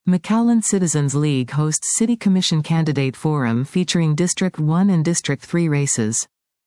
McAllen Citizens League hosts City Commission Candidate Forum featuring District 1 and District 3 races.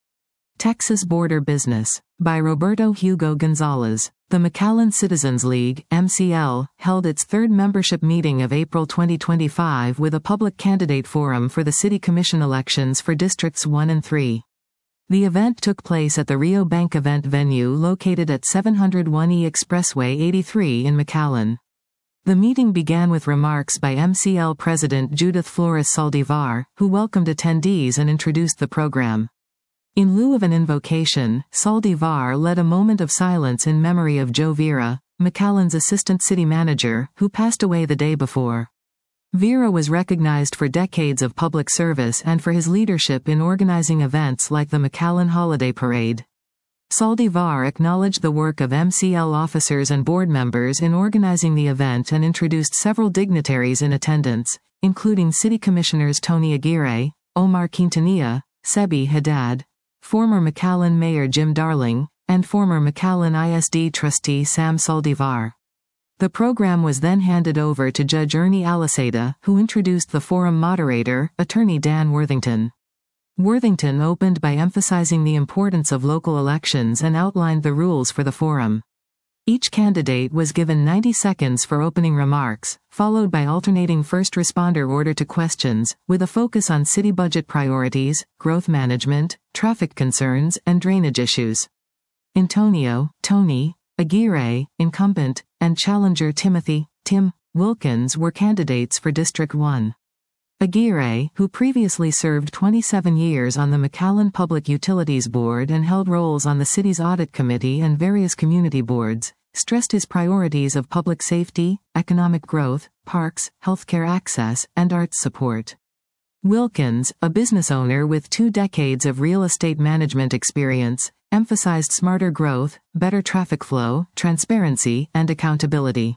Texas Border Business. By Roberto Hugo Gonzalez. The McAllen Citizens League, MCL, held its third membership meeting of April 2025 with a public candidate forum for the City Commission elections for Districts 1 and 3. The event took place at the Rio Bank event venue located at 701E Expressway 83 in McAllen. The meeting began with remarks by MCL President Judith Flores Saldivar, who welcomed attendees and introduced the program. In lieu of an invocation, Saldivar led a moment of silence in memory of Joe Vera, McAllen's assistant city manager, who passed away the day before. Vera was recognized for decades of public service and for his leadership in organizing events like the McAllen Holiday Parade. Saldivar acknowledged the work of MCL officers and board members in organizing the event and introduced several dignitaries in attendance, including City Commissioners Tony Aguirre, Omar Quintanilla, Sebi Haddad, former McAllen Mayor Jim Darling, and former McAllen ISD trustee Sam Saldivar. The program was then handed over to Judge Ernie Aliseda, who introduced the forum moderator, Attorney Dan Worthington. Worthington opened by emphasizing the importance of local elections and outlined the rules for the forum. Each candidate was given 90 seconds for opening remarks, followed by alternating first responder order to questions, with a focus on city budget priorities, growth management, traffic concerns, and drainage issues. Antonio, Tony, Aguirre, incumbent, and challenger Tim Wilkins were candidates for District 1. Aguirre, who previously served 27 years on the McAllen Public Utilities Board and held roles on the city's audit committee and various community boards, stressed his priorities of public safety, economic growth, parks, healthcare access, and arts support. Wilkins, a business owner with 2 decades of real estate management experience, emphasized smarter growth, better traffic flow, transparency, and accountability.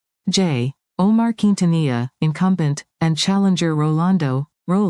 Omar Quintanilla, incumbent, and challenger Rolando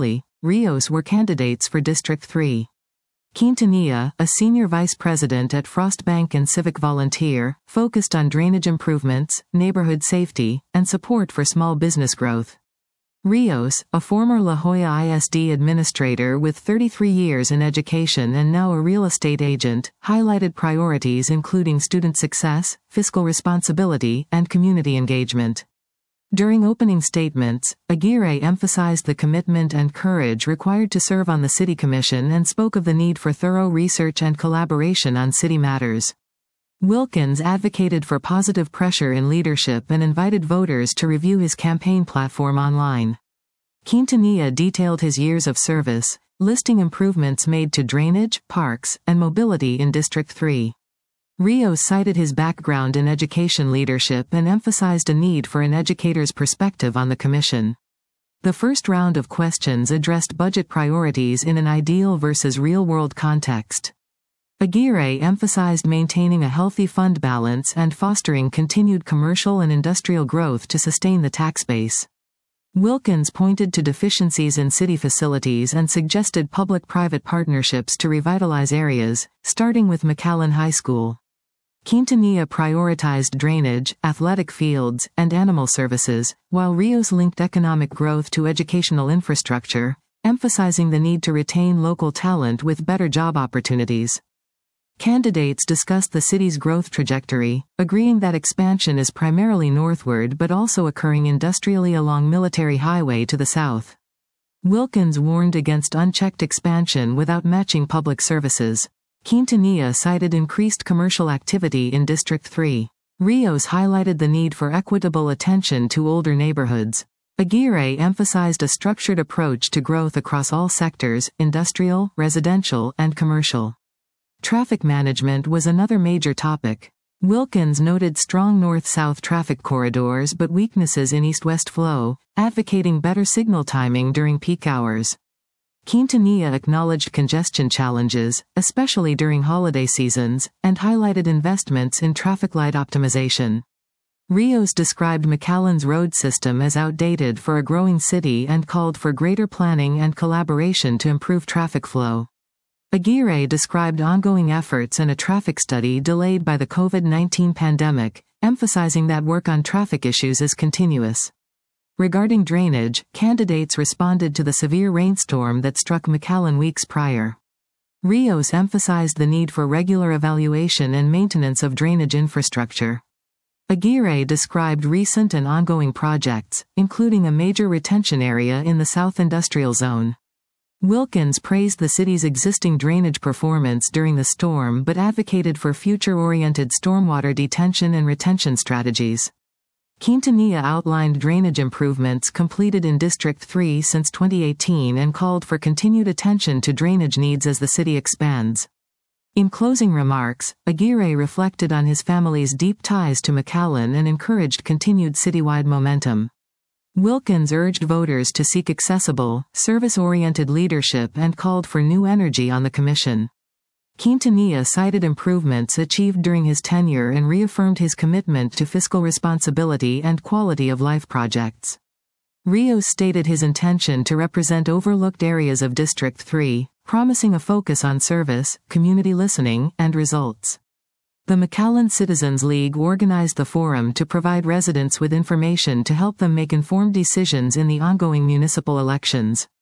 Rios were candidates for District 3. Quintanilla, a senior vice president at Frost Bank and civic volunteer, focused on drainage improvements, neighborhood safety, and support for small business growth. Rios, a former La Jolla ISD administrator with 33 years in education and now a real estate agent, highlighted priorities including student success, fiscal responsibility, and community engagement. During opening statements, Aguirre emphasized the commitment and courage required to serve on the City Commission and spoke of the need for thorough research and collaboration on city matters. Wilkins advocated for positive pressure in leadership and invited voters to review his campaign platform online. Quintanilla detailed his years of service, listing improvements made to drainage, parks, and mobility in District 3. Rios cited his background in education leadership and emphasized a need for an educator's perspective on the commission. The first round of questions addressed budget priorities in an ideal versus real-world context. Aguirre emphasized maintaining a healthy fund balance and fostering continued commercial and industrial growth to sustain the tax base. Wilkins pointed to deficiencies in city facilities and suggested public-private partnerships to revitalize areas, starting with McAllen High School. Quintanilla prioritized drainage, athletic fields, and animal services, while Rios linked economic growth to educational infrastructure, emphasizing the need to retain local talent with better job opportunities. Candidates discussed the city's growth trajectory, agreeing that expansion is primarily northward but also occurring industrially along Military Highway to the south. Wilkins warned against unchecked expansion without matching public services. Quintanilla cited increased commercial activity in District 3. Rios highlighted the need for equitable attention to older neighborhoods. Aguirre emphasized a structured approach to growth across all sectors, industrial, residential, and commercial. Traffic management was another major topic. Wilkins noted strong north-south traffic corridors but weaknesses in east-west flow, advocating better signal timing during peak hours. Quintanilla acknowledged congestion challenges, especially during holiday seasons, and highlighted investments in traffic light optimization. Rios described McAllen's road system as outdated for a growing city and called for greater planning and collaboration to improve traffic flow. Aguirre described ongoing efforts and a traffic study delayed by the COVID-19 pandemic, emphasizing that work on traffic issues is continuous. Regarding drainage, candidates responded to the severe rainstorm that struck McAllen weeks prior. Rios emphasized the need for regular evaluation and maintenance of drainage infrastructure. Aguirre described recent and ongoing projects, including a major retention area in the South Industrial Zone. Wilkins praised the city's existing drainage performance during the storm but advocated for future-oriented stormwater detention and retention strategies. Quintanilla outlined drainage improvements completed in District 3 since 2018 and called for continued attention to drainage needs as the city expands. In closing remarks, Aguirre reflected on his family's deep ties to McAllen and encouraged continued citywide momentum. Wilkins urged voters to seek accessible, service-oriented leadership and called for new energy on the commission. Quintanilla cited improvements achieved during his tenure and reaffirmed his commitment to fiscal responsibility and quality of life projects. Rios stated his intention to represent overlooked areas of District 3, promising a focus on service, community listening, and results. The McAllen Citizens League organized the forum to provide residents with information to help them make informed decisions in the ongoing municipal elections.